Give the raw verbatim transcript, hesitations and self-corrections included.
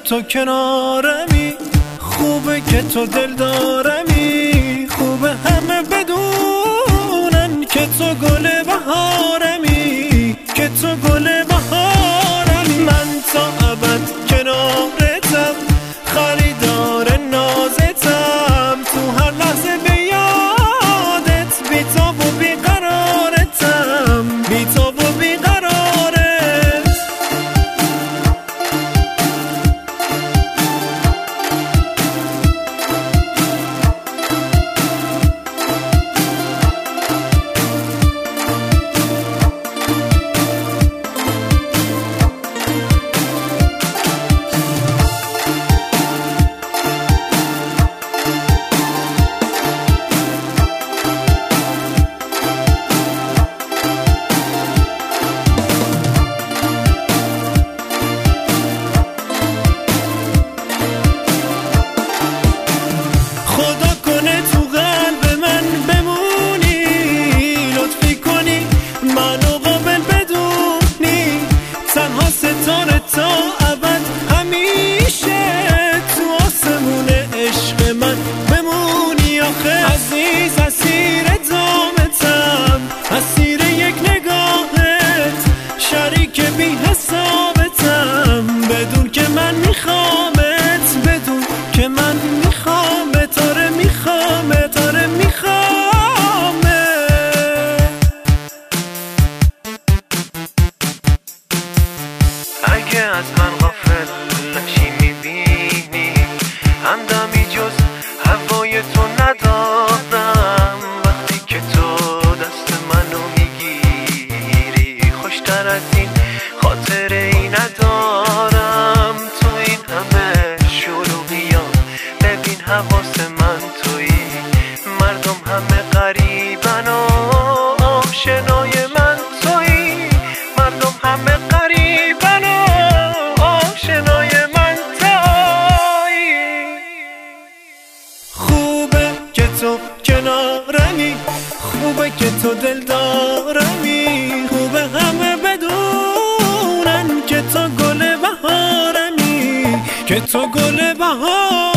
تو کنارمی، خوبه که تو دل دارمی، خوبه همه بدونن که تو گل بهارمی، که تو گل بهارمی. من تا ابد کنارتم، خریدار نازتم، تو هر لحظه به یادت بی‌تاب و بیقرارتم، بی‌تاب و بیقرارت. عزیز اسیر دامتم، اسیر یک نگاهت، شریک بی حسابتم، بدون که من میخوامت، بدون که من میخوامت، آره میخوامت، آره میخوامت. اگه از من غافل نشی میبینی همدمی جز هوای تو ندارم، وقتی که تو دست منو میگیری خوشتر از این خاطره ای ندارم. تو این همه شلوغیات ببین حواس من تویی، مردم همه غریبن و آشنای من تویی، مردم همه غریبن و آشنای من تویی. خوبه که تو کنارمی، خوبه که تو دل دارمی، خوبه همه بدونن که تو گل بهارمی، که تو گل بهارمی.